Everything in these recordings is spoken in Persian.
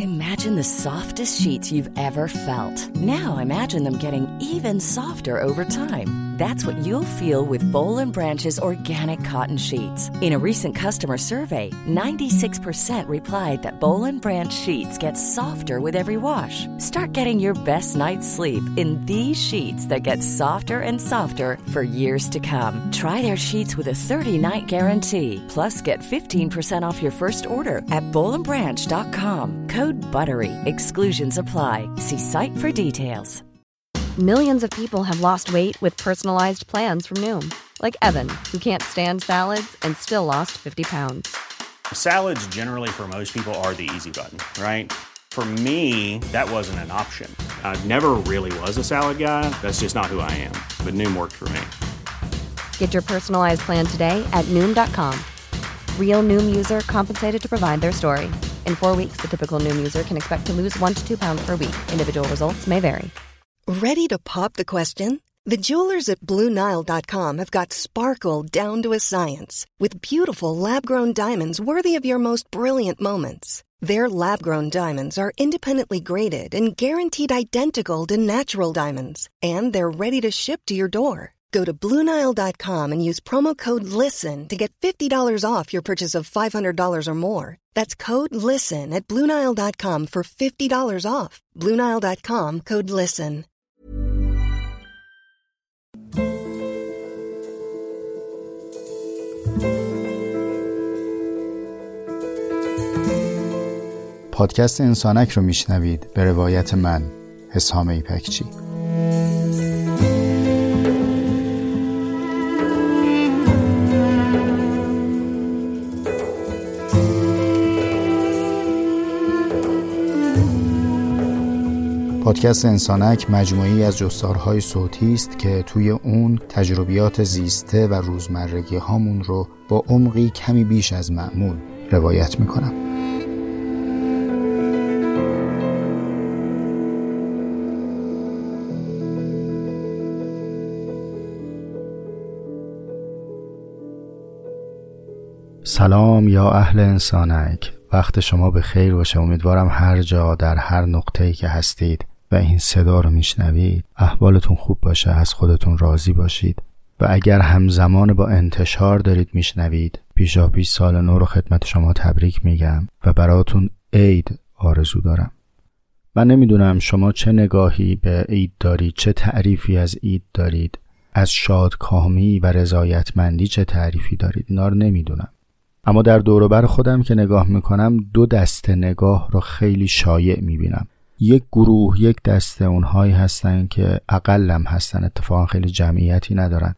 Imagine the softest sheets you've ever felt. Now imagine them getting even softer over time. That's what you'll feel with Boll & Branch's organic cotton sheets. In a recent customer survey, 96% replied that Boll & Branch sheets get softer with every wash. Start getting your best night's sleep in these sheets that get softer and softer for years to come. Try their sheets with a 30-night guarantee. Plus, get 15% off your first order at bollandbranch.com. Code BUTTERY. Exclusions apply. See site for details. Millions of people have lost weight with personalized plans from Noom. Like Evan, who can't stand salads and still lost 50 pounds. Salads generally for most people are the easy button, right? For me, that wasn't an option. I never really was a salad guy. That's just not who I am. But Noom worked for me. Get your personalized plan today at Noom.com. Real Noom user compensated to provide their story. In 4 weeks, the typical Noom user can expect to lose 1 to 2 pounds per week. Individual results may vary. Ready to pop the question? The jewelers at BlueNile.com have got sparkle down to a science with beautiful lab-grown diamonds worthy of your most brilliant moments. Their lab-grown diamonds are independently graded and guaranteed identical to natural diamonds, and they're ready to ship to your door. Go to BlueNile.com and use promo code LISTEN to get $50 off your purchase of $500 or more. That's code LISTEN at BlueNile.com for $50 off. BlueNile.com, code LISTEN. پادکست انسانک رو میشنوید به روایت من، حسام ایپکچی. پادکست انسانک مجموعه‌ای از جستارهای صوتی است که توی اون تجربیات زیسته و روزمرگی هامون رو با عمقی کمی بیش از معمول روایت میکنم. سلام یا اهل انسانک، وقت شما به خیر باشه. امیدوارم هر جا در هر نقطه‌ای که هستید و این صدا رو میشنوید احوالتون خوب باشه، از خودتون راضی باشید و اگر همزمان با انتشار دارید میشنوید پیشاپیش سال نو رو خدمت شما تبریک میگم و براتون عید آرزو دارم. من نمیدونم شما چه نگاهی به عید دارید، چه تعریفی از عید دارید، از شادکامی و رضایتمندی چه تعریفی دارید، اینا رو نمیدونم. اما در دور و بر خودم که نگاه میکنم دو دسته نگاه رو خیلی شایع میبینم. یک گروه، یک دسته اونهایی هستن که اقلم هستن، اتفاقا خیلی جمعیتی ندارن،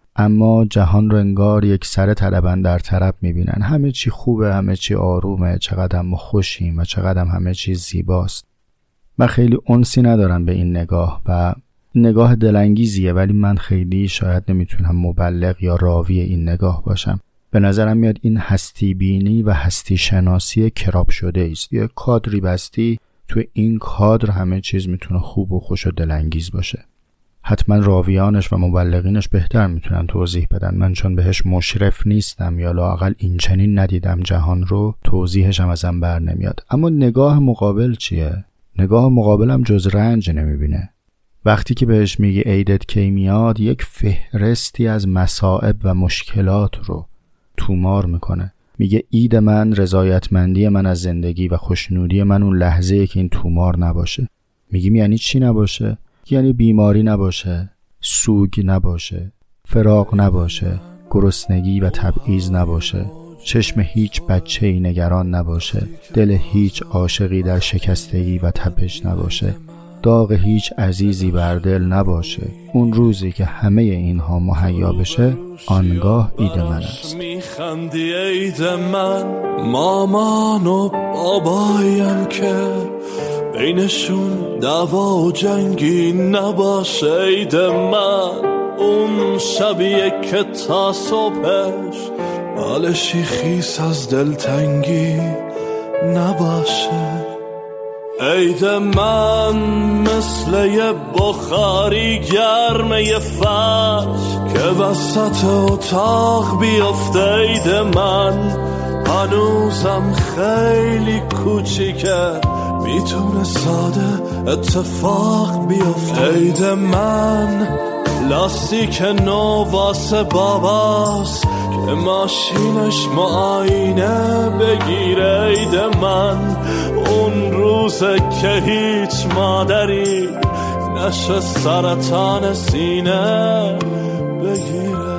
اما جهان رو انگار یک سر طلبن در طرب میبینن. همه چی خوبه، همه چی آرومه، چقدر ما خوشیم و چقدر همه چی زیباست. من خیلی انسی ندارم به این نگاه و این نگاه دلانگیزیه، ولی من خیلی شاید نمیتونم مبلغ یا راوی این نگاه باشم. به نظرم میاد این هستی بینی و هستی شناسی کراب شده است. یه کادری بستی، تو این کادر همه چیز میتونه خوب و خوش و دلانگیز باشه. حتما راویانش و مبلغینش بهتر میتونن توضیح بدن. من چون بهش مشرف نیستم یا لااقل این چنین ندیدم جهان رو، توضیحش هم ازم بر نمیاد. اما نگاه مقابل چیه؟ نگاه مقابلم جز رنج نمیبینه. وقتی که بهش میگی عیدت کی میاد، یک فهرستی از مصائب و مشکلات رو تومار میکنه. میگه عید من رضایتمندی من از زندگی و خوشنودی من اون لحظه‌ای که این تومار نباشه. میگیم یعنی چی نباشه؟ یعنی بیماری نباشه، سوگ نباشه، فراق نباشه، گرسنگی و تبعیض نباشه، چشم هیچ بچه‌ای نگران نباشه، دل هیچ عاشقی در شکستگی و تپش نباشه، داغ هیچ عزیزی بر دل نباشه. اون روزی که همه اینها مهیا بشه، آنگاه عید من است. میخندی عید من، مامان و بابایم که بینشون دعوا و جنگی نباشه. عید من اون شبیه که تا صبحش بالشی خیس از دلتنگی نباشه. عید من مثل یه بخاری گرمه فرش که وسط اتاق بیفته. عید من هنوزم خیلی کوچیکه میتونه ساده اتفاق بیفته. عید من لاستیک نو واسه باباست که ماشینش معاینه بگیره. عید من اون روزه که هیچ مادری نشه سرطان سینه بگیره.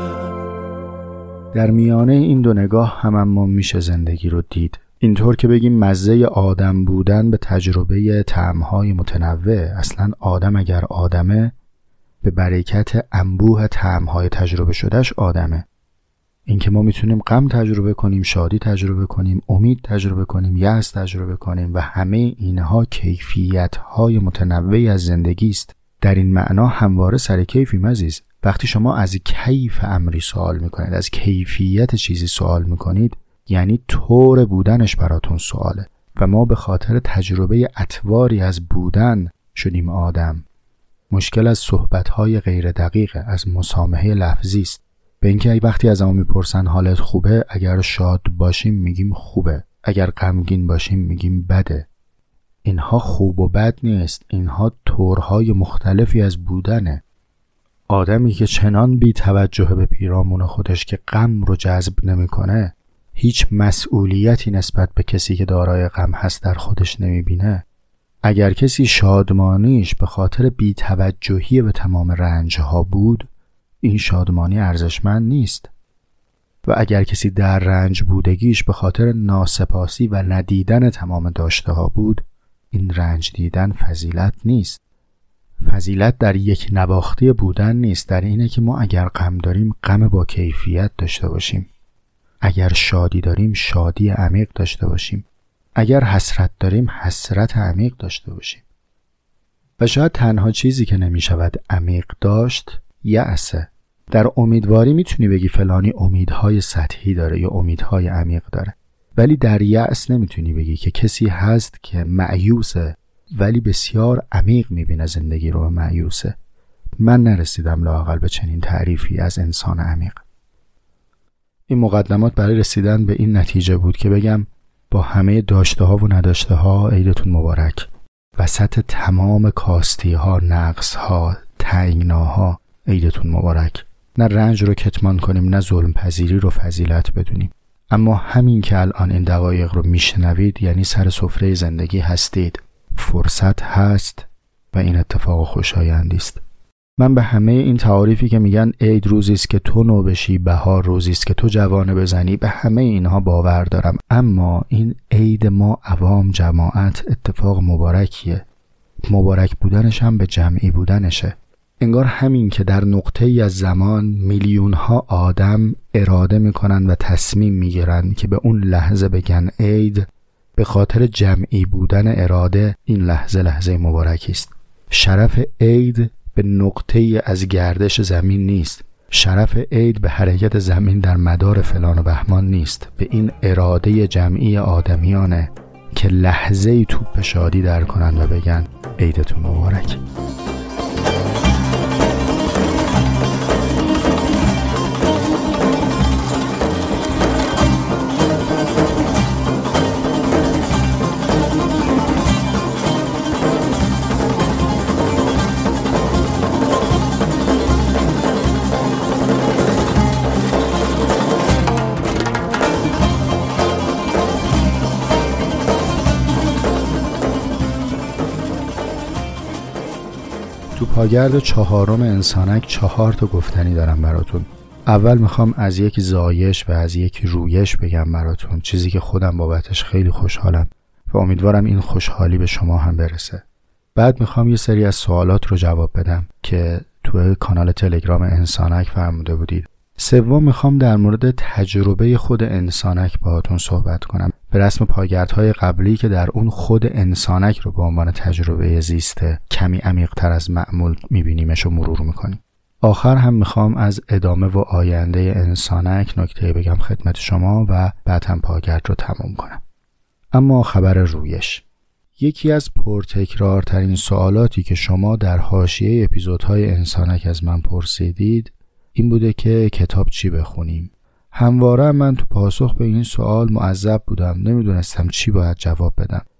در میانه این دو نگاه هم اما میشه زندگی رو دید. اینطور که بگیم مزه آدم بودن به تجربه طعم‌های متنوع. اصلا آدم اگر آدمه به برکت انبوه طعم‌های تجربه شدهش آدمه. اینکه ما میتونیم غم تجربه کنیم، شادی تجربه کنیم، امید تجربه کنیم، یأس تجربه کنیم و همه اینها کیفیت‌های متنوعی از زندگی است. در این معنا همواره سر کیفیم عزیز. وقتی شما از کیف امری سوال میکنید، از کیفیت چیزی سوال میکنید، یعنی طور بودنش براتون سواله. و ما به خاطر تجربه اطواری از بودن شدیم آدم. مشکل از صحبت‌های غیر دقیقه، از مسامحه لفظی است. به اینکه وقتی از ما میپرسن حالت خوبه، اگر شاد باشیم میگیم خوبه، اگر غمگین باشیم میگیم بده. اینها خوب و بد نیست، اینها طورهای مختلفی از بودنه. آدمی که چنان بی توجه به پیرامون خودش که غم رو جذب نمیکنه، هیچ مسئولیتی نسبت به کسی که دارای غم هست در خودش نمیبینه. اگر کسی شادمانیش به خاطر بی توجهی به تمام رنجها بود، این شادمانی ارزشمند نیست. و اگر کسی در رنج بودگیش به خاطر ناسپاسی و ندیدن تمام داشته ها بود، این رنج دیدن فضیلت نیست. فضیلت در یک نواختی بودن نیست، در اینه که ما اگر غم داریم غم با کیفیت داشته باشیم، اگر شادی داریم شادی عمیق داشته باشیم، اگر حسرت داریم حسرت عمیق داشته باشیم. و شاید تنها چیزی که نمی شود عمیق داشت یأسه. در امیدواری میتونی بگی فلانی امیدهای سطحی داره یا امیدهای عمیق داره، ولی در یأس نمیتونی بگی که کسی هست که مایوسه ولی بسیار عمیق میبینه زندگی رو. مایوسه. من نرسیدم لااقل به چنین تعریفی از انسان عمیق. این مقدمات برای رسیدن به این نتیجه بود که بگم با همه داشته ها و نداشته ها عیدتون مبارک. وسط تمام کاستی ها، نقص ها، تنگناها عیدتون مبارک. نه رنج رو کتمان کنیم، نه ظلم پذیری رو فضیلت بدونیم. اما همین که الان این دقایق رو میشنوید یعنی سر سفره زندگی هستید. فرصت هست و این اتفاق خوشایندی است. من به همه این تعاریفی که میگن عید روزی است که تو نو بشی، بهار روزی است که تو جوانه بزنی، به همه اینها باور دارم. اما این عید ما عوام جماعت اتفاق مبارکیه. مبارک بودنش هم به جمعی بودنشه. انگار همین که در نقطه‌ای از زمان میلیون ها آدم اراده میکنن و تصمیم میگیرن که به اون لحظه بگن عید، به خاطر جمعی بودن اراده این لحظه مبارکی است. شرف عید به نقطه‌ای از گردش زمین نیست. شرف عید به حرکت زمین در مدار فلان و بهمان نیست. به این اراده جمعی آدمیانه که لحظه‌ای توپ شادی در کنن و بگن عیدتون مبارک. تو پاگرد چهارم انسانک 4 تا گفتنی دارم براتون. اول میخوام از یک زایش و از یک رویش بگم براتون، چیزی که خودم بابتش خیلی خوشحالم و امیدوارم این خوشحالی به شما هم برسه. بعد میخوام یه سری از سوالات رو جواب بدم که تو کانال تلگرام انسانک فرموده بودید. سوم میخوام در مورد تجربه خود انسانک باهاتون صحبت کنم، به رسم پاگردهای قبلی که در اون خود انسانک رو به عنوان تجربه زیسته کمی عمیق‌تر از معمول میبینیمش و مرور میکنیم. آخر هم میخوام از ادامه و آینده انسانک نکته بگم خدمت شما و بعد هم پاگرد رو تموم کنم. اما خبر رویش. یکی از پرتکرارترین سوالاتی که شما در حاشیه اپیزودهای انسانک از من پرسیدید این بوده که کتاب چی بخونیم. همواره من تو پاسخ به این سوال معذب بودم، نمیدونستم چی باید جواب بدم.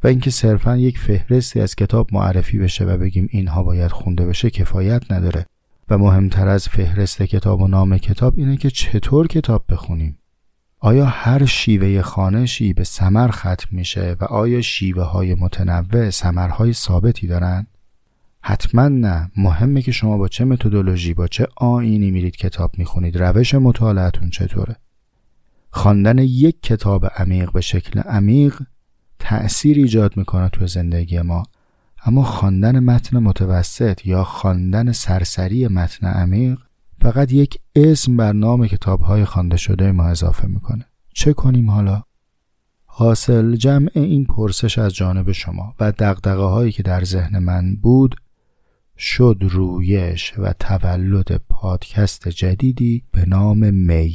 و اینکه صرفاً یک فهرستی از کتاب معرفی بشه و بگیم اینها باید خونده بشه کفایت نداره و مهمتر از فهرست کتاب و نام کتاب اینه که چطور کتاب بخونیم. آیا هر شیوه خوانشی به ثمر ختم میشه و آیا شیوه های متنوع ثمرهای ثابتی دارن؟ حتما نه. مهمه که شما با چه متدولوژی، با چه آیینی میرید کتاب میخونید، روش مطالعتون چطوره. خواندن یک کتاب عمیق به شکل عمیق تأثیر ایجاد میکنه تو زندگی ما، اما خواندن متن متوسط یا خواندن سرسری متن عمیق فقط یک اسم بر نام کتاب‌های خوانده شده ما اضافه میکنه. چه کنیم حالا؟ حاصل جمع این پرسش از جانب شما و دغدغه‌هایی که در ذهن من بود شد رویش و تولد پادکست جدیدی به نام می.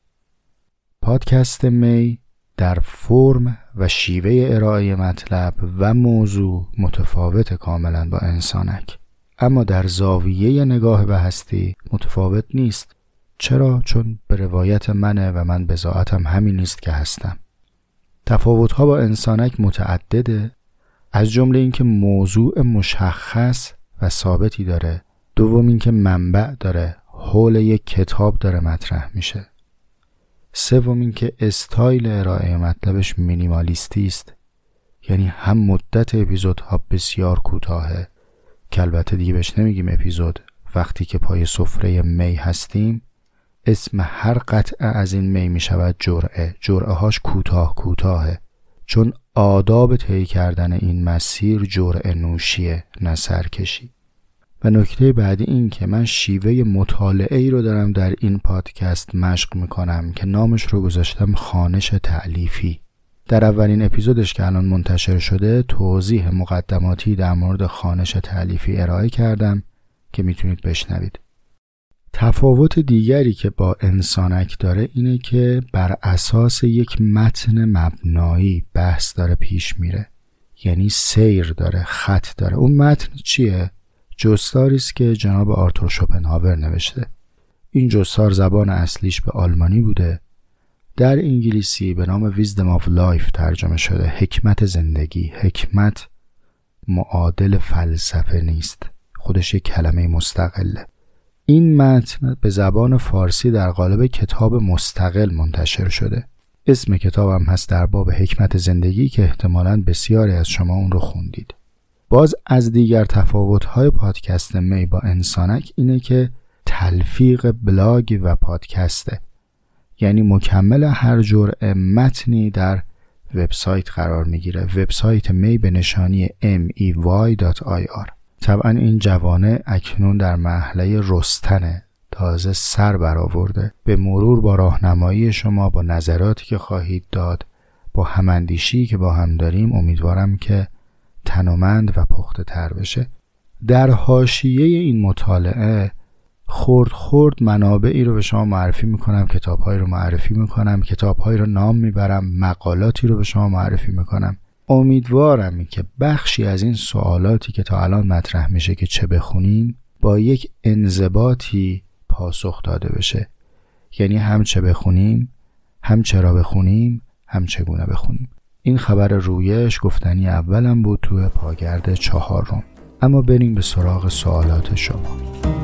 پادکست می در فرم و شیوه ارائه مطلب و موضوع متفاوت کاملا با انسانک، اما در زاویه نگاه به هستی متفاوت نیست. چرا؟ چون به روایت منه و من بضاعتم همین نیست که هستم. تفاوت‌ها با انسانک متعدده، از جمله اینکه موضوع مشخص و ثابتی داره، دوم اینکه منبع داره، حول یک کتاب داره مطرح میشه، سوم اینکه استایل ارائه مطلبش مینیمالیستی است، یعنی هم مدت اپیزودها بسیار کوتاهه که البته دیگه بهش نمیگیم اپیزود. وقتی که پای سفره می هستیم اسم هر قطعه از این می میشود جرعه. جرعه هاش کوتاهه، چون آداب طی کردن این مسیر جرعه نوشیه نه سرکشی. و نکته بعدی این که من شیوه مطالعه ای رو دارم در این پادکست مشق میکنم که نامش رو گذاشتم خوانش تألیفی. در اولین اپیزودش که الان منتشر شده توضیح مقدماتی در مورد خوانش تألیفی ارائه کردم که میتونید بشنوید. تفاوت دیگری که با انسانک داره اینه که بر اساس یک متن مبنایی بحث داره پیش میره، یعنی سیر داره، خط داره. اون متن چیه؟ جستاری است که جناب آرتور شوپنهاور نوشته. این جستار زبان اصلیش به آلمانی بوده، در انگلیسی به نام Wisdom of Life ترجمه شده، حکمت زندگی. حکمت معادل فلسفه نیست، خودش یک کلمه مستقله. این متن به زبان فارسی در قالب کتاب مستقل منتشر شده. اسم کتابم هست در باب حکمت زندگی که احتمالاً بسیاری از شما اون رو خوندید. باز از دیگر تفاوت‌های پادکست می با انسانک اینه که تلفیق بلاگ و پادکسته، یعنی مکمل هر جرعه متنی در وبسایت قرار میگیره. وبسایت می به نشانی mey.ir. طبعا این جوانه اکنون در مرحله رستنه، تازه سر برآورده. به مرور با راهنمایی شما، با نظراتی که خواهید داد، با هماندیشی که با هم داریم، امیدوارم که تنومند و پخته تر بشه. در حاشیه این مطالعه خرد منابعی رو به شما معرفی میکنم، کتاب‌هایی رو معرفی میکنم، کتاب‌هایی رو نام میبرم، مقالاتی رو به شما معرفی میکنم. امیدوارم که بخشی از این سوالاتی که تا الان مطرح میشه که چه بخونیم با یک انضباطی پاسخ داده بشه، یعنی هم چه بخونیم، هم چرا بخونیم، هم چگونه بخونیم. این خبر رویش گفتنی اولم بود توی پاگرد 4. اما بریم به سراغ سوالات شما.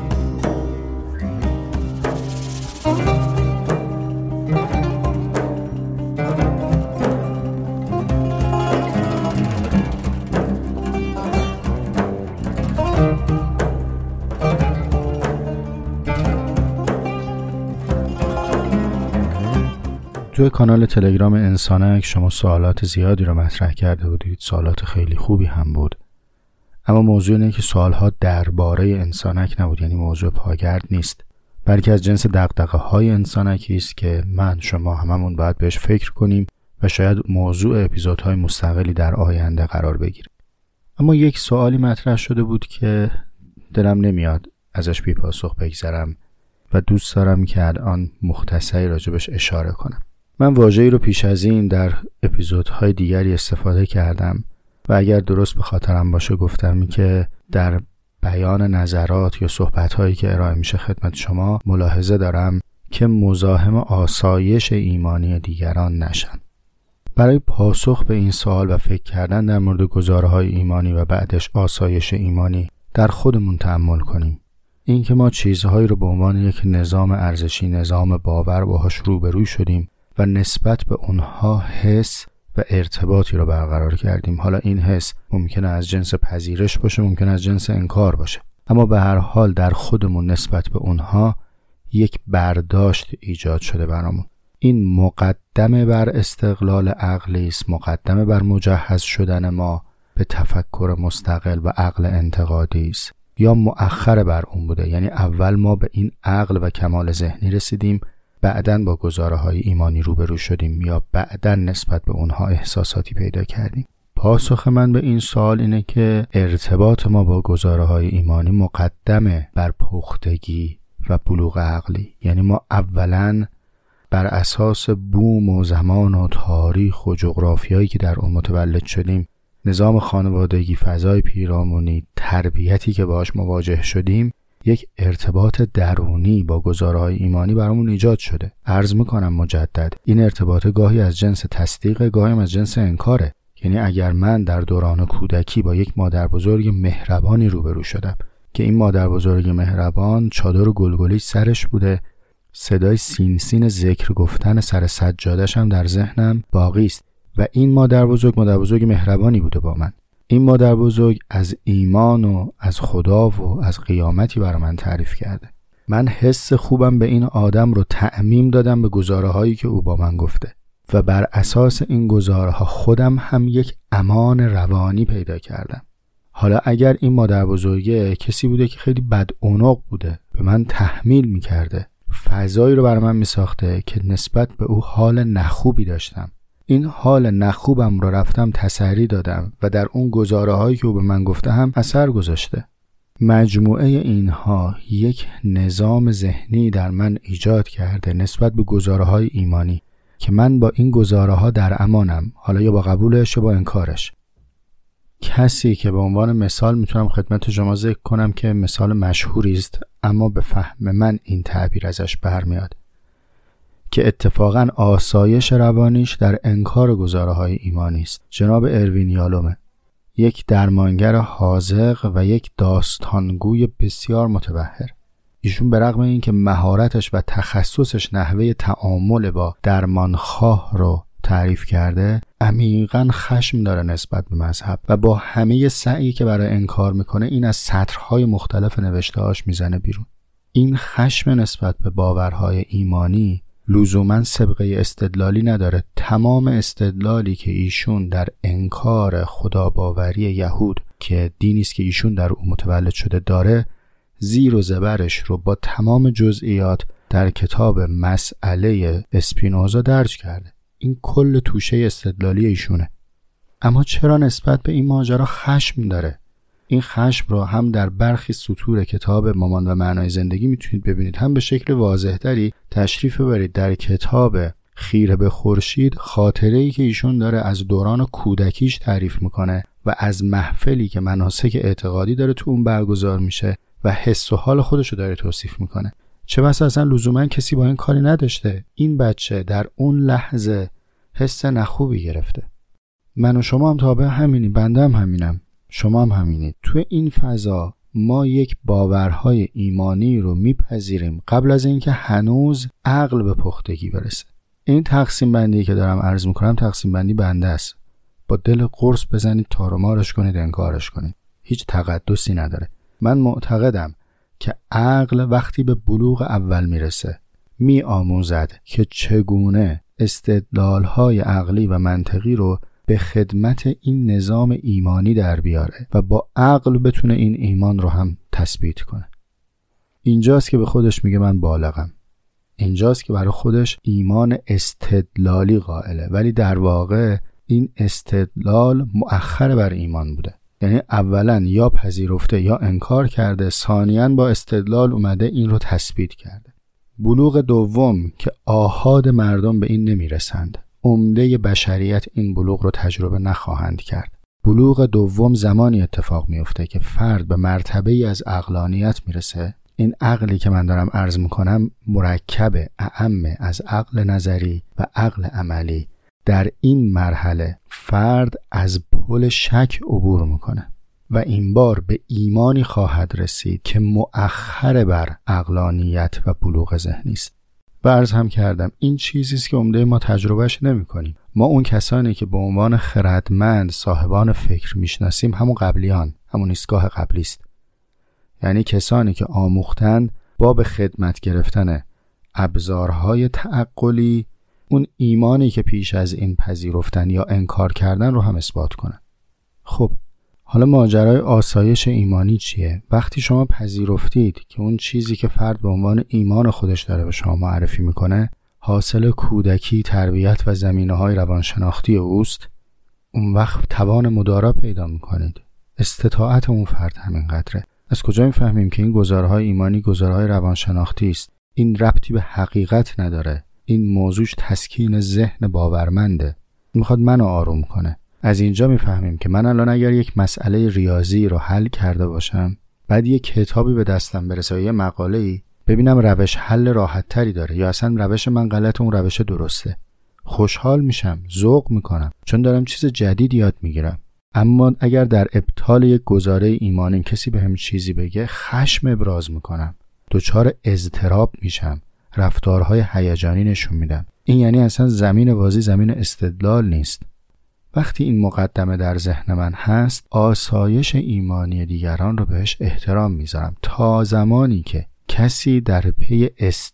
توی کانال تلگرام انسانک شما سوالات زیادی رو مطرح کرده بودید، سوالات خیلی خوبی هم بود، اما موضوع اینه که سوالها درباره انسانک نبود، یعنی موضوع پاگرد نیست، بلکه از جنس دغدغه‌های انسانکی است که من شما هممون باید بهش فکر کنیم و شاید موضوع اپیزودهای مستقلی در آینده قرار بگیره. اما یک سوالی مطرح شده بود که دلم نمیاد ازش بی پاسخ بگذرم و دوست دارم که الان مختصری راجبش اشاره کنم. من واژه‌ای رو پیش از این در اپیزودهای دیگری استفاده کردم و اگر درست به خاطرم باشه گفتم که در بیان نظرات یا صحبت‌هایی که ارائه میشه خدمت شما ملاحظه دارم که مزاحم آسایش ایمانی دیگران نشم. برای پاسخ به این سوال و فکر کردن در مورد گزاره‌های ایمانی و بعدش آسایش ایمانی در خودمون تأمل کنیم. این که ما چیزهایی رو به عنوان یک نظام ارزشی، نظام باور باهاش روبروی شدیم و نسبت به اونها حس و ارتباطی رو برقرار کردیم. حالا این حس ممکنه از جنس پذیرش باشه، ممکنه از جنس انکار باشه، اما به هر حال در خودمون نسبت به اونها یک برداشت ایجاد شده برامون. این مقدمه بر استقلال عقلی است، مقدمه بر مجهز شدن ما به تفکر مستقل و عقل انتقادی است، یا مؤخر بر اون بوده. یعنی اول ما به این عقل و کمال ذهنی رسیدیم، بعداً با گزاره‌های ایمانی روبرو شدیم، یا بعداً نسبت به اونها احساساتی پیدا کردیم. پاسخ من به این سوال اینه که ارتباط ما با گزاره‌های ایمانی مقدمه بر پختگی و بلوغ عقلی. یعنی ما اولاً بر اساس بوم و زمان و تاریخ و جغرافیایی که در اون متولد شدیم، نظام خانوادگی، فضای پیرامونی، تربیتی که باهاش مواجه شدیم، یک ارتباط درونی با گزاره‌های ایمانی برامون ایجاد شده. عرض میکنم مجدد، این ارتباط گاهی از جنس تصدیق، گاهی از جنس انکاره. یعنی اگر من در دوران کودکی با یک مادر بزرگ مهربانی روبرو شدم که این مادر بزرگ مهربان چادر و گلگلی سرش بوده، صدای سین سین ذکر گفتن سر سجادش هم در ذهنم باقی است و این مادر بزرگ مهربانی بوده با من. این مادر بزرگ از ایمان و از خدا و از قیامتی برای من تعریف کرده. من حس خوبم به این آدم رو تعمیم دادم به گزاره‌هایی که او با من گفته و بر اساس این گزاره‌ها خودم هم یک امان روانی پیدا کردم. حالا اگر این مادر بزرگه کسی بوده که خیلی بدعنق بوده، به من تحمیل می‌کرده، فضایی رو برای من می‌ساخته که نسبت به او حال نخوبی داشتم، این حال نخوبم رو رفتم تسری دادم و در اون گزاره‌هایی که او به من گفته هم اثر گذاشته. مجموعه اینها یک نظام ذهنی در من ایجاد کرده نسبت به گزاره‌های ایمانی که من با این گزاره‌ها در امانم، حالا یا با قبولش یا با انکارش. کسی که به عنوان مثال میتونم خدمت شما ذکر کنم که مثال مشهوری است، اما به فهم من این تعبیر ازش برمیاد که اتفاقاً آسایش روانیش در انکار گزاره‌های ایمانی است. جناب اروین یالومه، یک درمانگر حاذق و یک داستانگوی بسیار متبحر. ایشون به رغم اینکه مهارتش و تخصصش نحوه تعامل با درمانخواه رو تعریف کرده، عمیقاً خشم داره نسبت به مذهب و با همه سعی که برای انکار میکنه این از سطرهای مختلف نوشته‌هاش میزنه بیرون. این خشم نسبت به باورهای ایمانی لزوماً سابقه استدلالی نداره. تمام استدلالی که ایشون در انکار خداباوری یهود که دینی است که ایشون در اون متولد شده داره، زیر و زبرش رو با تمام جزئیات در کتاب مسئله اسپینوزا درج کرده. این کل توشه استدلالی ایشونه. اما چرا نسبت به این ماجرا خشم داره؟ این خشم رو هم در برخی سطور کتاب مامان و معنای زندگی میتونید ببینید، هم به شکل واضح‌تری تشریف ببرید در کتاب خیره به خورشید. خاطره‌ای که ایشون داره از دوران کودکیش تعریف میکنه و از محفلی که مناسک اعتقادی داره تو اون برگزار میشه و حس و حال خودشو داره توصیف میکنه. چه بسا اصلا لزوما کسی با این کاری نداشته، این بچه در اون لحظه حس نخوبی گرفته. من و شما هم تابع همینی، بنده هم همینم، شما هم همینید. تو این فضا ما یک باورهای ایمانی رو میپذیریم قبل از اینکه هنوز عقل به پختگی برسه. این تقسیم بندی که دارم عرض میکنم تقسیم بندی بنده است. با دل قرص بزنید، تار و مارش کنید، انکارش کنید، هیچ تقدسی نداره. من معتقدم که عقل وقتی به بلوغ اول میرسه میآموزد که چگونه استدلالهای عقلی و منطقی رو به خدمت این نظام ایمانی در بیاره و با عقل بتونه این ایمان رو هم تثبیت کنه. اینجاست که به خودش میگه من بالغم. اینجاست که برای خودش ایمان استدلالی قائله، ولی در واقع این استدلال مؤخر بر ایمان بوده. یعنی اولا یا پذیرفته یا انکار کرده، ثانیاً با استدلال اومده این رو تثبیت کرده. بلوغ دوم که آحاد مردم به این نمیرسند، عمده بشریت این بلوغ رو تجربه نخواهند کرد. بلوغ دوم زمانی اتفاق میفته که فرد به مرتبه‌ای از عقلانیت میرسه. این عقلی که من دارم عرض میکنم مرکب اعم از عقل نظری و عقل عملی در این مرحله فرد از پل شک عبور میکنه و این بار به ایمانی خواهد رسید که مؤخر بر عقلانیت و بلوغ ذهنی است. و عرض هم کردم این چیزی است که عمده ما تجربهش نمی کنیم. ما اون کسانی که به عنوان خردمند صاحبان فکر میشناسیم همون قبلیان، همون ایستگاه قبلی است. یعنی کسانی که آموختند با به خدمت گرفتن ابزارهای تعقلی اون ایمانی که پیش از این پذیرفتن یا انکار کردن رو هم اثبات کنن. خب حالا ماجرای آسایش ایمانی چیه؟ وقتی شما پذیرفتید که اون چیزی که فرد به عنوان ایمان خودش داره به شما معرفی میکنه حاصل کودکی، تربیت و زمینه‌های روانشناختی اوست، اون وقت توان مدارا پیدا میکنید. استطاعت اون فرد همین قدره. از کجا میفهمیم که این گزارهای ایمانی گزارهای روانشناختی است؟ این ربطی به حقیقت نداره. این موضوعش تسکین ذهن باورمنده. میخواد منو آروم کنه. از اینجا میفهمیم که من الان اگر یک مسئله ریاضی رو حل کرده باشم، بعد یک کتابی به دستم برسه یا یه مقاله‌ای، ببینم روش حل راحت تری داره یا اصلا روش من غلط اون روش درسته، خوشحال میشم، ذوق میکنم، چون دارم چیز جدید یاد میگیرم. اما اگر در ابطال یک گزاره ایمانی کسی بهم چیزی بگه، خشم ابراز میکنم، دچار اضطراب میشم، رفتارهای هیجانی نشون میدم. این یعنی اصلا زمین بازی زمین استدلال نیست. وقتی این مقدمه در ذهن من هست، آسایش ایمانی دیگران رو بهش احترام میذارم. تا زمانی که کسی در پی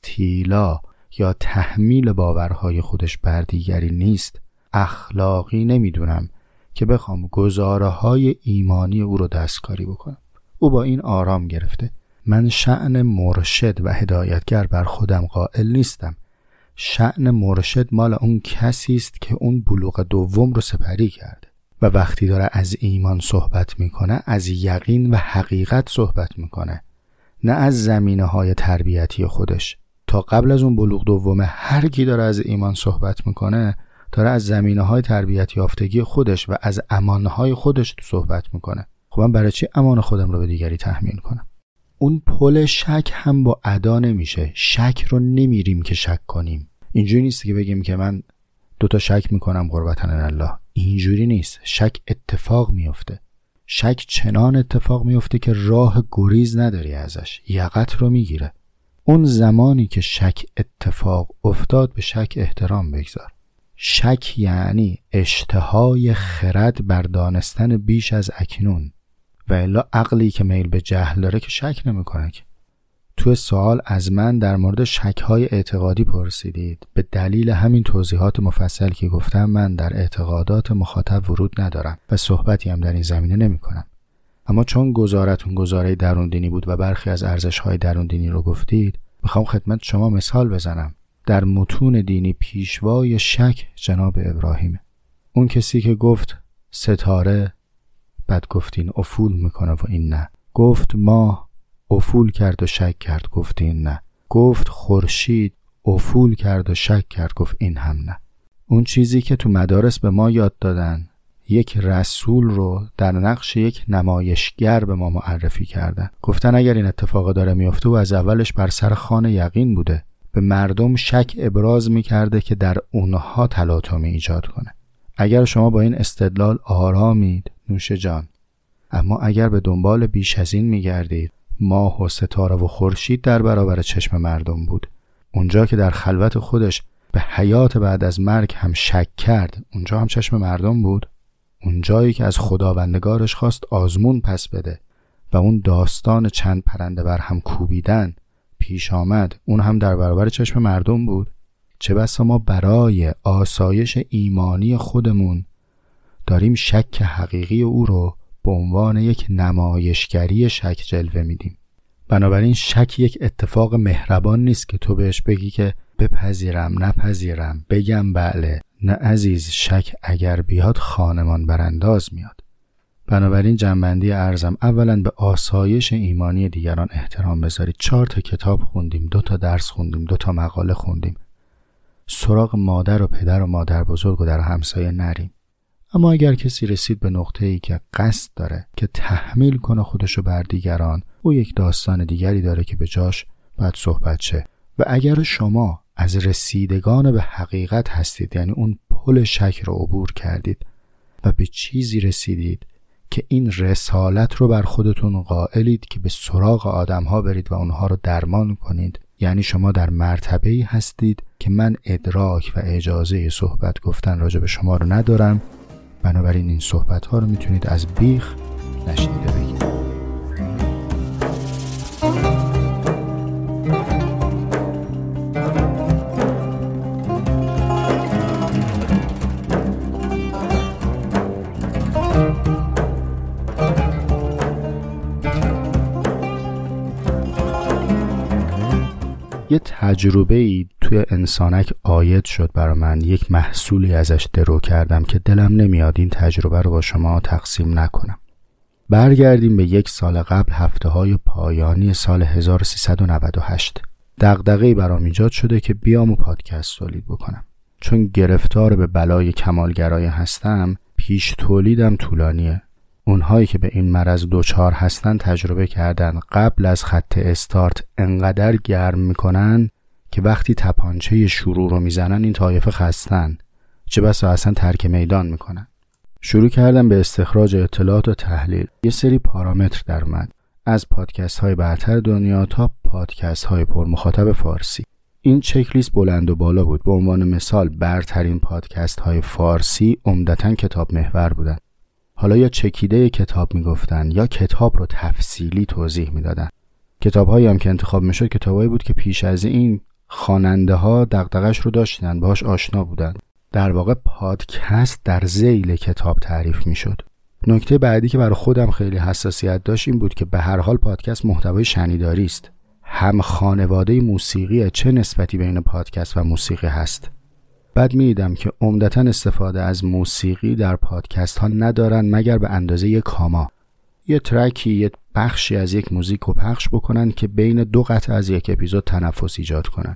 استیلا یا تحمیل باورهای خودش بر دیگری نیست، اخلاقی نمیدونم که بخوام گزاره‌های ایمانی او رو دستکاری بکنم. او با این آرام گرفته. من شأن مرشد و هدایتگر بر خودم قائل نیستم. شأن مرشد مال اون کسی است که اون بلوغ دوم رو سپری کرده و وقتی داره از ایمان صحبت میکنه از یقین و حقیقت صحبت میکنه، نه از زمینه‌های تربیتی خودش. تا قبل از اون بلوغ دوم هر کی داره از ایمان صحبت میکنه داره از زمینه‌های تربیت یافتگی خودش و از امانهای خودش صحبت میکنه. خب من برای چی امان خودم رو به دیگری تحمیل کنم؟ اون پل شک هم با ادا نمیشه. شک رو نمیریم که شک کنیم. اینجوری نیست که بگیم که من 2 شک میکنم قربتن الله. اینجوری نیست. شک اتفاق میفته. شک چنان اتفاق میفته که راه گریز نداری ازش، یقت رو میگیره. اون زمانی که شک اتفاق افتاد به شک احترام بگذار. شک یعنی اشتهای خرد بر دانستن بیش از اکنون، و الا عقلی که میل به جهل داره که شک نمیکنه. تو سوال از من در مورد شک‌های اعتقادی پرسیدید. به دلیل همین توضیحات مفصل که گفتم من در اعتقادات مخاطب ورود ندارم و صحبتی هم در این زمینه نمی‌کنم. اما چون گزارتون گزاره درون دینی بود و برخی از ارزش‌های درون دینی رو گفتید، میخوام خدمت شما مثال بزنم. در متون دینی پیشوای شک جناب ابراهیمه. اون کسی که گفت ستاره، بعد گفتین افول میکنه و این نه. گفت ماه، افول کرد و شک کرد، گفت این نه. گفت خورشید، افول کرد و شک کرد، گفت این هم نه. اون چیزی که تو مدارس به ما یاد دادن، یک رسول رو در نقش یک نمایشگر به ما معرفی کردن. گفتن اگر این اتفاق داره میفته و از اولش بر سر خوان یقین بوده، به مردم شک ابراز میکرده که در اونها تلاطمی ایجاد کنه. اگر شما با این استدلال آرامید، نوش جان. اما اگر به دنبال بیش از این میگردید، ماه و ستاره و خورشید در برابر چشم مردم بود. اونجا که در خلوت خودش به حیات بعد از مرگ هم شک کرد، اونجا هم چشم مردم بود. اونجایی که از خداوندگارش خواست آزمون پس بده و اون داستان چند پرنده بر هم کوبیدن پیش آمد، اون هم در برابر چشم مردم بود. چه بسا ما برای آسایش ایمانی خودمون داریم شک حقیقی او رو به عنوان یک نمایشگری شک جلوه میدیم. بنابراین شک یک اتفاق مهربان نیست که تو بهش بگی که بپذیرم نپذیرم، بگم بله. نه عزیز، شک اگر بیاد خانمان برانداز میاد. بنابراین جنبندی عرضم، اولا به آسایش ایمانی دیگران احترام بذارید. 4 کتاب خوندیم، 2 درس خوندیم، 2 مقاله خوندیم. سراغ مادر و پدر و مادر بزرگ و در همسایه نریم. اما اگر کسی رسید به نقطه‌ای که قصد داره که تحمیل کنه خودشو بر دیگران، او یک داستان دیگری داره که به جاش باید صحبت شه. و اگر شما از رسیدگان به حقیقت هستید، یعنی اون پل شک رو عبور کردید و به چیزی رسیدید که این رسالت رو بر خودتون قائلید که به سراغ آدم‌ها برید و اونها رو درمان کنید، یعنی شما در مرتبه‌ای هستید که من ادراک و اجازه صحبت گفتن راجع به شما رو ندارم، بنابراین این صحبت‌ها رو میتونید از بیخ نشنیده بگید. یه تجربه‌ای توی انسانک عاید شد برای من، یک محصولی ازش درو کردم که دلم نمیاد این تجربه رو با شما تقسیم نکنم. برگردیم به 1 سال قبل، هفته‌های پایانی سال 1398. دغدغه‌ای برام ایجاد شده که بیام و پادکست تولید بکنم. چون گرفتار به بلای کمالگرایی هستم، پیش تولیدم طولانیه. اونهایی که به این مرض دچار هستن تجربه کردن قبل از خط استارت انقدر گرم میکنن که وقتی تپانچه شروع رو میزنن این طایفه خستن، چه بسا اصلا ترک میدان میکنن. شروع کردم به استخراج اطلاعات و تحلیل. یه سری پارامتر در اومد، از پادکست های برتر دنیا تا پادکست های پر مخاطب فارسی. این چک لیست بلند و بالا بود. به عنوان مثال برترین پادکست های فارسی عمدتاً کتاب محور بودن. حالا یا چکیده کتاب میگفتن یا کتاب رو تفصیلی توضیح میدادن. کتاب‌هایی هم که انتخاب میشد کتابایی بود که پیش از این خواننده‌ها دغدغش رو داشتن، باهاش آشنا بودن. در واقع پادکست در ذیل کتاب تعریف میشد. نکته بعدی که برای خودم خیلی حساسیت داشت این بود که به هر حال پادکست محتوای شنیداری است. هم خانواده موسیقی، چه نسبتی بین پادکست و موسیقی هست؟ بعد می‌دیدم که عمدتاً استفاده از موسیقی در پادکست ها ندارن مگر به اندازه یک کاما، یه ترکی، یه بخشی از یک موزیک رو پخش بکنن که بین 2 قطعه از یک اپیزود تنفس ایجاد کنن.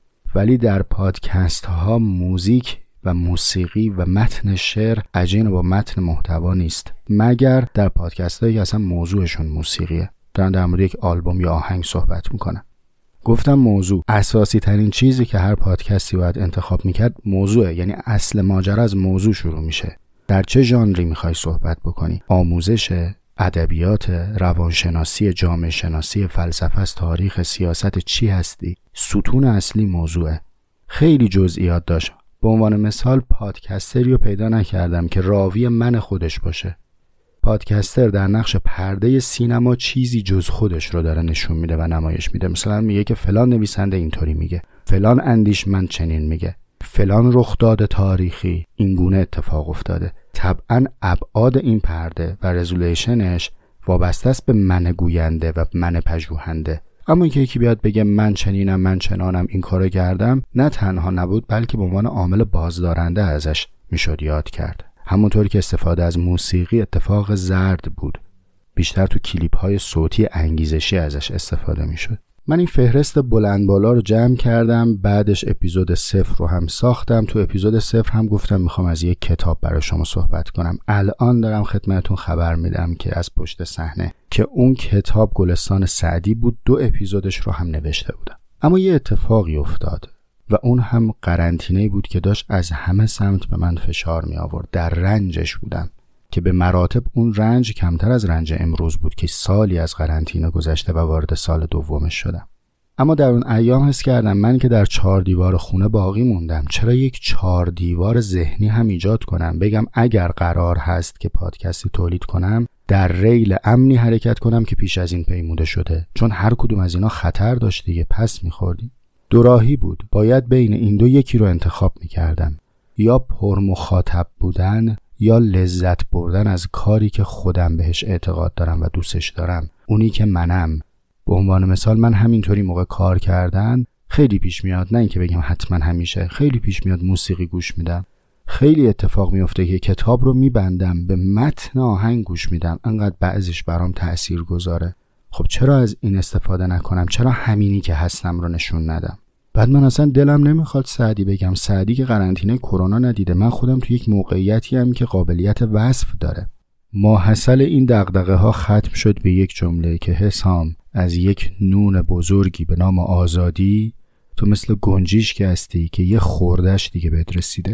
ولی در پادکست ها موزیک و موسیقی و متن شعر عجین با متن محتوا نیست، مگر در پادکست هایی که اصلا موضوعشون موسیقیه، دارن در مورد یک آلبوم یا آهنگ صحبت میکنن. گفتم موضوع، اساسی ترین چیزی که هر پادکستی باید انتخاب میکرد موضوعه، یعنی اصل ماجرا از موضوع شروع میشه. در چه ژانری میخوای صحبت بکنی؟ آموزش، ادبیات، روانشناسی، جامعه شناسی، فلسفه، تاریخ، سیاست، چی هستی؟ ستون اصلی موضوعه. خیلی جزئیات داشت. به عنوان مثال پادکستری رو پیدا نکردم که راوی من خودش باشه. پادکستر در نقش پرده سینما چیزی جز خودش رو داره نشون میده و نمایش میده. مثلا میگه که فلان نویسنده اینطوری میگه، فلان اندیشمند چنین میگه، فلان رخداد تاریخی این گونه اتفاق افتاده. طبعا ابعاد این پرده و رزولوشنش وابسته است به من گوینده و من پژوهنده. اما که یکی بیاد بگه من چنینم، من چنانم، این کارو کردم، نه تنها نبود بلکه به عنوان عامل بازدارنده ازش میشد یاد کرد. همونطور که استفاده از موسیقی اتفاق زرد بود، بیشتر تو کلیپ‌های صوتی انگیزشی ازش استفاده میشد. من این فهرست بلند بالا رو جمع کردم، بعدش اپیزود 0 رو هم ساختم. تو اپیزود 0 هم گفتم میخوام از یک کتاب برای شما صحبت کنم. الان دارم خدمتتون خبر میدم که از پشت صحنه که اون کتاب گلستان سعدی بود، 2 اپیزودش رو هم نوشته بودم. اما یه اتفاقی افتاد و اون هم قرنطینه‌ای بود که داشت از همه سمت به من فشار می آورد. در رنجش بودم که به مراتب اون رنج کمتر از رنج امروز بود که سالی از قرنطینه گذشته و وارد سال دومش شدم. اما در اون ایام حس کردم من که در 4 دیوار خونه باقی موندم، چرا یک 4 دیوار ذهنی هم ایجاد کنم؟ بگم اگر قرار هست که پادکستی تولید کنم در ریل امنی حرکت کنم که پیش از این پیموده شده، چون هر کدوم از اینا خطر داشت دیگه، پس می‌خوردیم. 2 راهی بود، باید بین این 2 یکی رو انتخاب می‌کردم، یا پر مخاطب بودن یا لذت بردن از کاری که خودم بهش اعتقاد دارم و دوستش دارم، اونی که منم. به عنوان مثال من همینطوری موقع کار کردن خیلی پیش میاد، نه اینکه بگم حتما همیشه، خیلی پیش میاد موسیقی گوش میدم. خیلی اتفاق میفته که کتاب رو میبندم به متن آهنگ گوش میدم، انقدر بعضیش برام تأثیر گذاره. خب چرا از این استفاده نکنم؟ چرا همینی که هستم رو نشون ندم؟ بعد من اصلا دلم نمیخواد سعدی بگم. سعدی که قرنطینه کرونا ندیده، من خودم تو یک موقعیتی هم که قابلیت وصف داره. ماحصل این دغدغه ها ختم شد به یک جمله که حسام از یک نون بزرگی به نام آزادی تو مثل گنجیش که هستی که یه خوردش دیگه بهت رسیده.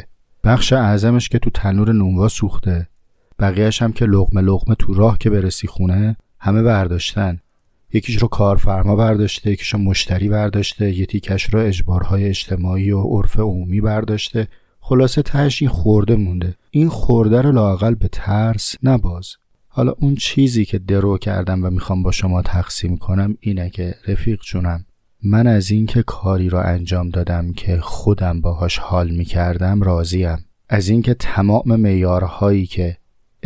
بخش اعظمش که تو تنور نونوا سوخته، بقیهش هم که لقمه لقمه تو راه که برسی خونه همه برداشتن. یکیش رو کارفرما برداشته، یکیش رو مشتری برداشته، یه تیکش رو اجبارهای اجتماعی و عرف عمومی برداشته. خلاصه تهش این خورده مونده. این خورده رو لااقل به ترس نباز. حالا اون چیزی که درو کردم و میخوام با شما تقسیم کنم اینه که رفیق جونم، من از این که کاری رو انجام دادم که خودم باهاش حال میکردم راضیم. از این که تمام معیارهایی که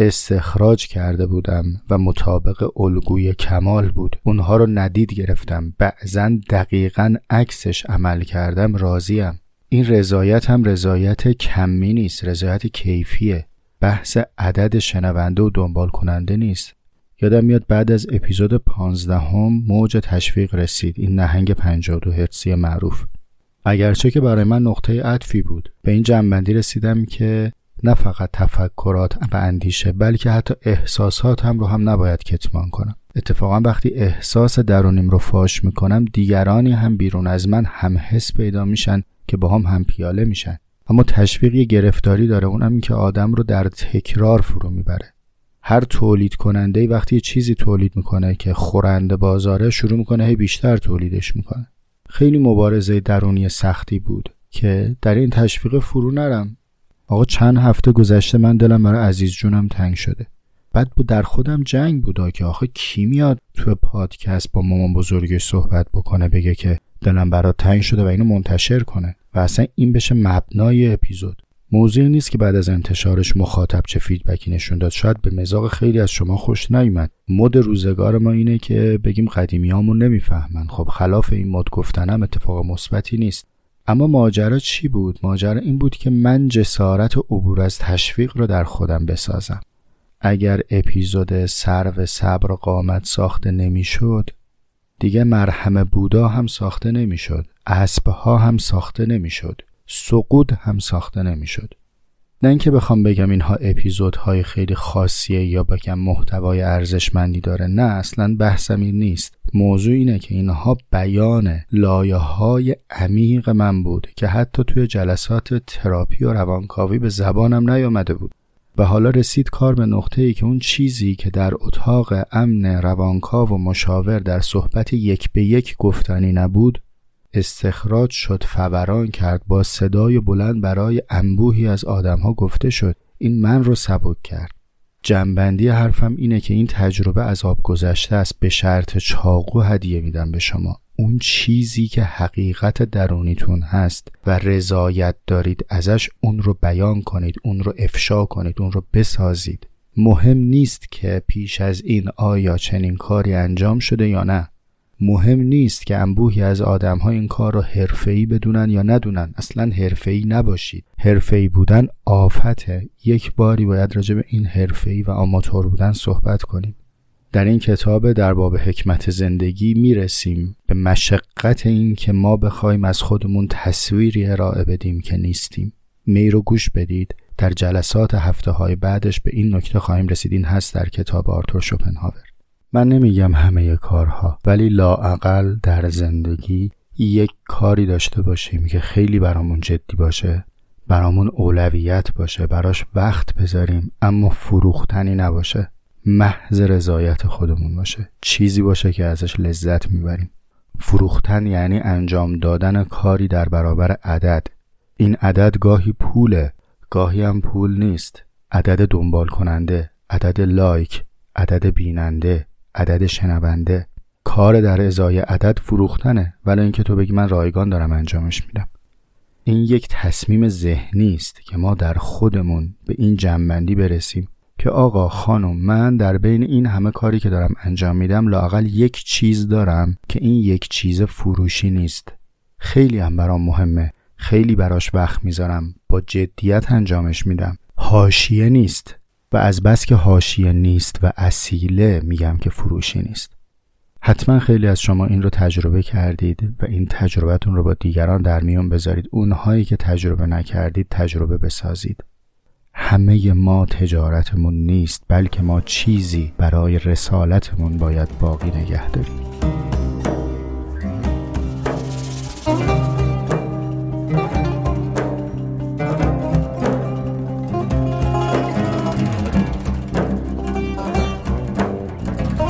استخراج کرده بودم و مطابق الگوی کمال بود اونها رو ندید گرفتم، بعضن دقیقاً عکسش عمل کردم، راضیم. این رضایت هم رضایت کمی نیست، رضایت کیفیه. بحث عدد شنونده و دنبال کننده نیست. یادم میاد بعد از اپیزود 15 موج تشویق رسید، این نهنگ 52 هرتزی معروف. اگرچه که برای من نقطه عطفی بود، به این جنبندی رسیدم که نه فقط تفکرات و اندیشه بلکه حتی احساسات هم رو هم نباید کتمان کنم. اتفاقا وقتی احساس درونیم رو فاش میکنم دیگرانی هم بیرون از من هم حس پیدا میشن که با هم پیاله میشن. اما تشویق یه گرفتاری داره، اونم این که آدم رو در تکرار فرو میبره. هر تولید کننده‌ای وقتی یه چیزی تولید میکنه که خورنده بازاره شروع میکنه هی بیشتر تولیدش میکنه. خیلی مبارزه درونی سختی بود که در این تشویق فرو نرم. آقا چند هفته گذشته من دلم برای عزیز جونم تنگ شده. بعد بود در خودم جنگ بود که آخه کی میاد تو پادکست با مامان بزرگش صحبت بکنه بگه که دلم برات تنگ شده و اینو منتشر کنه و اصلا این بشه مبنای اپیزود. موضوعی نیست که بعد از انتشارش مخاطب چه فیدبکی نشون داد. شاید به مذاق خیلی از شما خوش نیومد. مد روزگار ما اینه که بگیم قدیمیامون نمیفهمن. خب خلاف این مد گفتنم اتفاق مثبتی نیست. اما ماجرا چی بود؟ ماجرا این بود که من جسارت و عبور از تشویق رو در خودم بسازم. اگر اپیزود سرو صبر قامت ساخته نمیشد، دیگه مرهم بودا هم ساخته نمیشد، اسبها هم ساخته نمیشد، سقوط هم ساخته نمیشد. نه اینکه بخوام بگم اینها اپیزودهای خیلی خاصیه یا بگم محتوای ارزشمندی داره، نه اصلا بحثم این نیست. موضوع اینه که اینها بیان لایه‌های عمیق من بود که حتی توی جلسات تراپی و روانکاوی به زبانم نیامده بود. و حالا رسید کار به نقطه‌ای که اون چیزی که در اتاق امن روانکاو و مشاور در صحبت یک به یک گفتنی نبود استخراج شد، فوران کرد، با صدای بلند برای انبوهی از آدم‌ها گفته شد. این من رو سبک کرد. جنبندی حرفم اینه که این تجربه از آب گذشته است. به شرط چاقو هدیه میدم به شما. اون چیزی که حقیقت درونیتون هست و رضایت دارید ازش، اون رو بیان کنید، اون رو افشا کنید، اون رو بسازید. مهم نیست که پیش از این آیا چنین کاری انجام شده یا نه. مهم نیست که انبوهی از آدم‌ها این کار رو حرفه‌ای بدونن یا ندونن. اصلاً حرفه‌ای نباشید. حرفه‌ای بودن آفته. یک باری باید راجع به این حرفه‌ای و آماتور بودن صحبت کنیم. در این کتاب در باب حکمت زندگی میرسیم به مشقت این که ما بخوایم از خودمون تصویری ارائه بدیم که نیستیم. می رو گوش بدید. در جلسات هفته‌های بعدش به این نکته خواهیم رسید. این هست در کتاب آرتور شوپنهاور. من نمیگم همه کارها، ولی لااقل در زندگی یک کاری داشته باشیم که خیلی برامون جدی باشه، برامون اولویت باشه، براش وقت بذاریم، اما فروختنی نباشه، محض رضایت خودمون باشه، چیزی باشه که ازش لذت میبریم. فروختن یعنی انجام دادن کاری در برابر عدد. این عدد گاهی پوله، گاهی هم پول نیست. عدد دنبال کننده، عدد لایک، عدد بیننده، عدد شنونده. کار در ازای عدد فروختنه، ولی اینکه تو بگی من رایگان دارم انجامش میدم. این یک تصمیم ذهنی است که ما در خودمون به این جنبندی برسیم که آقا خانم، من در بین این همه کاری که دارم انجام میدم لااقل یک چیز دارم که این یک چیز فروشی نیست. خیلی هم برام مهمه، خیلی براش وقت میذارم، با جدیت انجامش میدم. حاشیه نیست. و از بس که حاشیه نیست و اصیله میگم که فروشی نیست. حتما خیلی از شما این رو تجربه کردید و این تجربتون رو با دیگران در میون بذارید. اونهایی که تجربه نکردید تجربه بسازید. همه ما تجارتمون نیست، بلکه ما چیزی برای رسالتمون باید باقی نگه داریم.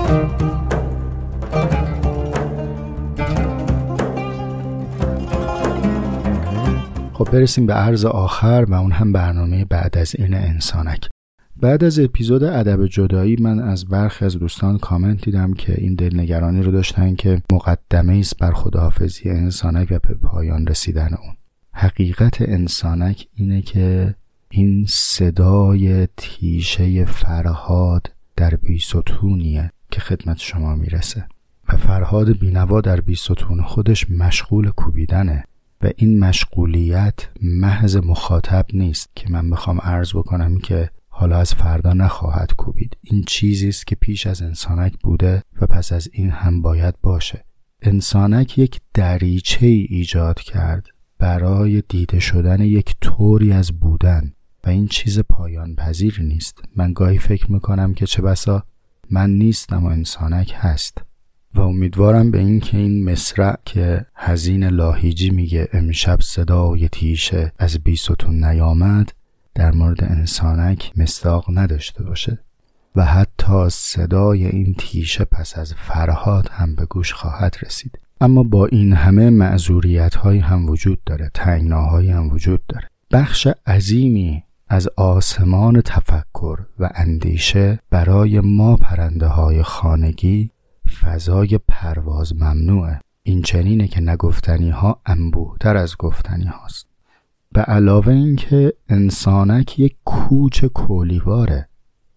خب برسیم به عرض آخر و اون هم برنامه بعد از این انسانک. بعد از اپیزود ادب جدایی من از برخی از دوستان کامنت دیدم که این دلنگرانی رو داشتن که مقدمه است بر خداحافظی انسانک و به پایان رسیدن اون. حقیقت انسانک اینه که این صدای تیشه فرهاد در بیستونیه که خدمت شما میرسه و فرهاد بینوا در بیستون خودش مشغول کوبیدنه و این مشغولیت محض مخاطب نیست که من بخوام عرض بکنم که حالا از فردا نخواهد کوبید. این چیزی است که پیش از انسانک بوده و پس از این هم باید باشه. انسانک یک دریچه ایجاد کرد برای دیده شدن یک طوری از بودن و این چیز پایان پذیر نیست. من گاهی فکر میکنم که چه بسا من نیستم و انسانک هست و امیدوارم به این که این مصرع که حزین لاهیجی میگه امشب صدای تیشه از بیستون نیامد در مورد انسانک مصداق نداشته باشه و حتی صدای این تیشه پس از فرهاد هم به گوش خواهد رسید. اما با این همه معذوریت‌هایی هم وجود داره، تنگناهایی هم وجود داره. بخش عظیمی از آسمان تفکر و اندیشه برای ما پرنده‌های خانگی فضای پرواز ممنوعه. این چنینه که نگفتنی ها انبوه‌تر از گفتنی هاست. به علاوه این که انسانک یک کوچ کولیواره،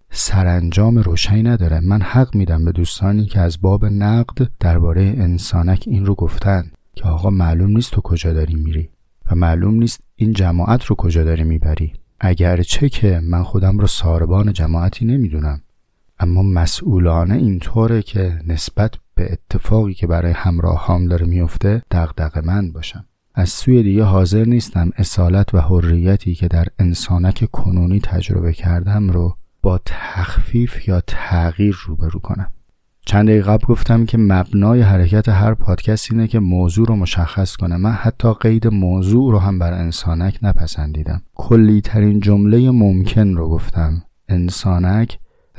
سرانجام روشنی نداره. من حق میدم به دوستانی که از باب نقد درباره انسانک این رو گفتن که آقا معلوم نیست تو کجا داری میری و معلوم نیست این جماعت رو کجا داری میبری. اگرچه که من خودم رو ساربان جماعتی نمیدونم، اما مسئولانه اینطوره که نسبت به اتفاقی که برای همراهام داره میفته دغدغه‌مند باشم. از سوی دیگه حاضر نیستم اصالت و حریتی که در انسانک کنونی تجربه کردم رو با تخفیف یا تغییر روبرو کنم. چند دقیقه قبل گفتم که مبنای حرکت هر پادکست اینه که موضوع رو مشخص کنه. من حتی قید موضوع رو هم بر انسانک نپسندیدم. کلی ترین جمله ممکن رو گفتم. انسانک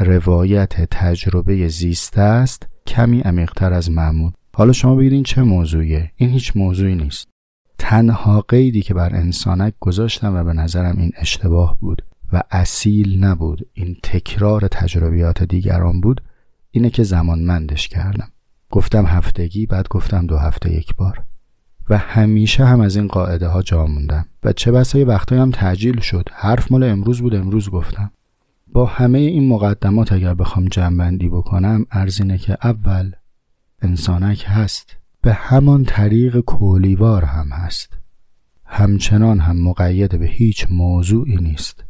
روایت تجربه زیسته است، کمی عمیق‌تر از معمول. حالا شما بگید این چه موضوعیه؟ این هیچ موضوعی نیست. تنها قیدی که بر انسانک گذاشتم و به نظرم این اشتباه بود و اصیل نبود، این تکرار تجربیات دیگران بود، اینه که زمانمندش کردم. گفتم هفتگی، بعد گفتم 2 هفته یک بار و همیشه هم از این قاعده ها جا موندم و چه بسا یه وقتایی هم تعجیل شد. حرف مال امروز بود، امروز گفتم. با همه این مقدمات اگر بخوام جمع‌بندی بکنم، عرض اینه که اول انسانک هست، به همان طریق کولیوار هم هست، همچنان هم مقید به هیچ موضوعی نیست.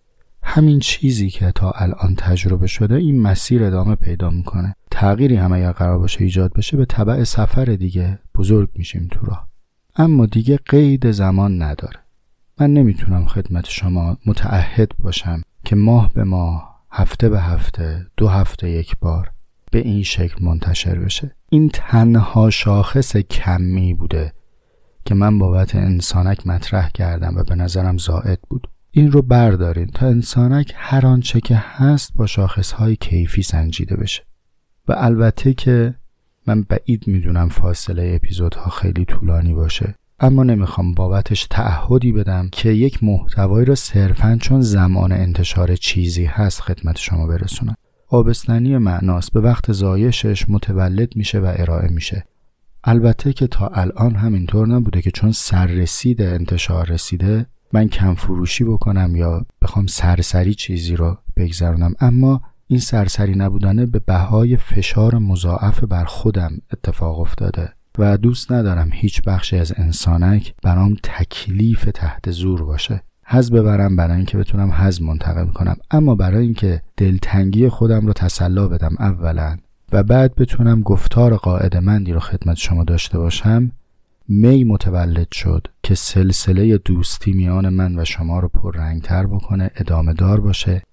همین چیزی که تا الان تجربه شده این مسیر ادامه پیدا میکنه. تغییری هم اگر قرار باشه ایجاد بشه به تبع سفر دیگه بزرگ میشیم تو راه، اما دیگه قید زمان نداره. من نمیتونم خدمت شما متعهد باشم که ماه به ماه، هفته به هفته، 2 هفته یک بار به این شکل منتشر بشه. این تنها شاخص کمی بوده که من بابت انسانک مطرح کردم و به نظرم زائد بود. این رو بردارین تا انسانک هر آنچه که هست با شاخصهای کیفی سنجیده بشه. و البته که من بعید میدونم فاصله اپیزودها خیلی طولانی باشه، اما نمیخوام بابتش تعهدی بدم که یک محتوایی رو صرفاً چون زمان انتشار چیزی هست خدمت شما برسونم. آبستنی معناست، به وقت زایشش متولد میشه و ارائه میشه. البته که تا الان همینطور نبوده که چون سررسید انتشار رسیده من کم فروشی بکنم یا بخوام سرسری چیزی رو بگذرونم، اما این سرسری نبودنه به بهای فشار مضاعف بر خودم اتفاق افتاده و دوست ندارم هیچ بخشی از انسانک برام تکلیف تحت زور باشه. حظ ببرم برای اینکه بتونم حظ منتقل کنم، اما برای اینکه دلتنگی خودم رو تسلا بدم اولا و بعد بتونم گفتار قاعده‌مندی رو خدمت شما داشته باشم، می متولد شد که سلسله دوستی میان من و شما رو پررنگتر بکنه، ادامه دار باشه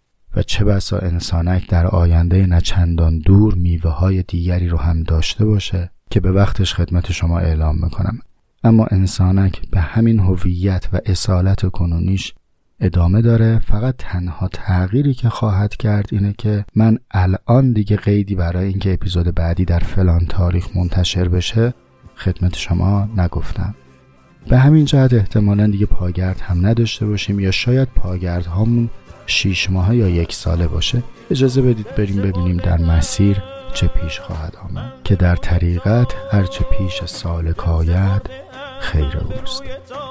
و چه بسا انسانک در آینده نچندان دور میوه های دیگری رو هم داشته باشه که به وقتش خدمت شما اعلام میکنم. اما انسانک به همین هویت و اصالت کنونیش ادامه داره. فقط تنها تغییری که خواهد کرد اینه که من الان دیگه قیدی برای اینکه اپیزود بعدی در فلان تاریخ منتشر بشه خدمت شما نگفتم. به همین جهت احتمالاً دیگه پاگرد هم نداشته باشیم یا شاید پاگرد هامون 6 ماهه یا 1 ساله باشه. اجازه بدید بریم ببینیم در مسیر چه پیش خواهد آمد که در طریقت هر چه پیش سالک آید خیر اوست.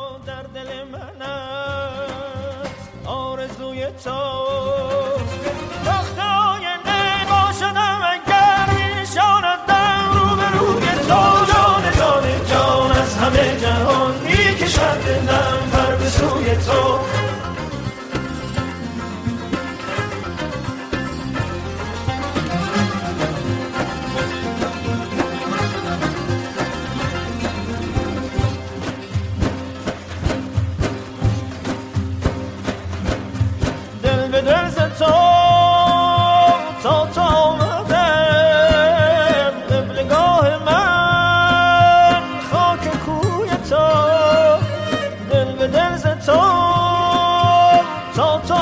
همه جهان میکشد دلم پر به سوی تو. دل به دل ز تو تا تو آمدم قبلگاه من خاک کوی تو. دل به دل ز تو تا تو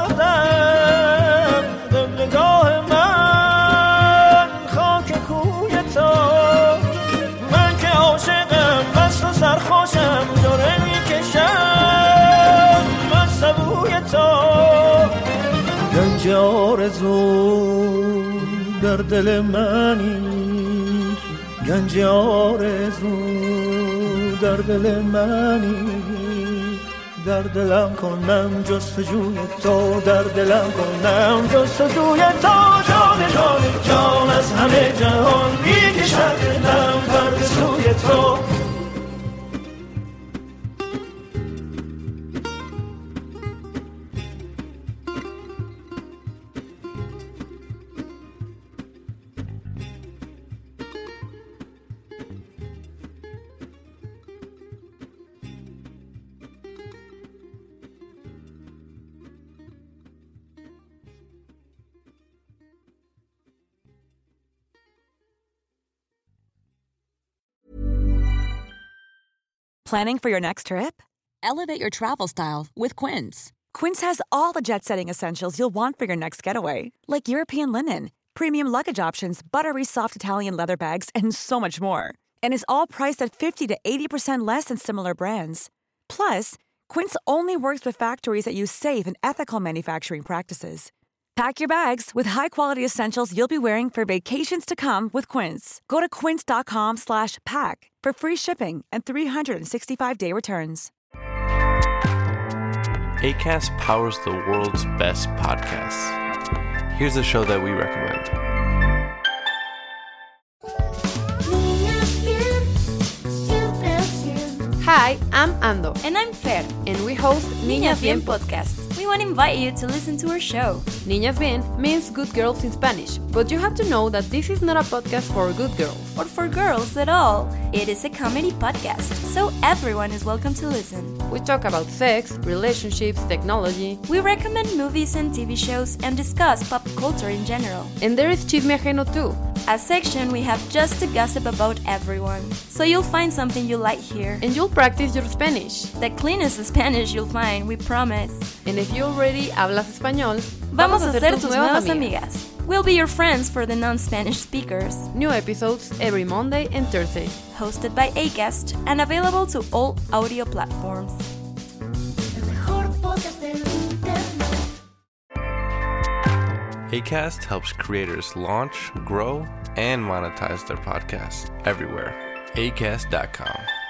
آمدم قبلگاه من خاک کوی تو. من که عاشقم مست و سرخوشم جوره میکشم من سبوی تو. گنج آرزو در دل منی، گنج آرزو در دل منی. در دلم کنم جستجوی تو، در دلم کنم جستجوی تو. جان جان جان از همه جهان میکشد دلم پر به سوی تو. Planning for your next trip? Elevate your travel style with Quince. Quince has all the jet-setting essentials you'll want for your next getaway, like European linen, premium luggage options, buttery soft Italian leather bags, and so much more. And is all priced at 50 to 80% less than similar brands. Plus, Quince only works with factories that use safe and ethical manufacturing practices. Pack your bags with high-quality essentials you'll be wearing for vacations to come with Quince. Go to quince.com/pack for free shipping and 365-day returns. Acast powers the world's best podcasts. Here's a show that we recommend. Hi, I'm Ando. And I'm Fer. And we host Niñas Bien podcast. We want to invite you to listen to our show. Niñas Bien means good girls in Spanish, but you have to know that this is not a podcast for good girls. Or for girls at all. It is a comedy podcast, so everyone is welcome to listen. We talk about sex, relationships, technology. We recommend movies and TV shows and discuss pop culture in general. And there is Chisme Ajeno too. A section we have just to gossip about everyone. So you'll find something you like here. And you'll practice your Spanish. The cleanest Spanish you'll find, we promise. And if you already hablas español, vamos a ser tus nuevas amigas. We'll be your friends for the non-Spanish speakers. New episodes every Monday and Thursday. Hosted by Acast and available to all audio platforms. Acast helps creators launch, grow, and monetize their podcasts everywhere. Acast.com.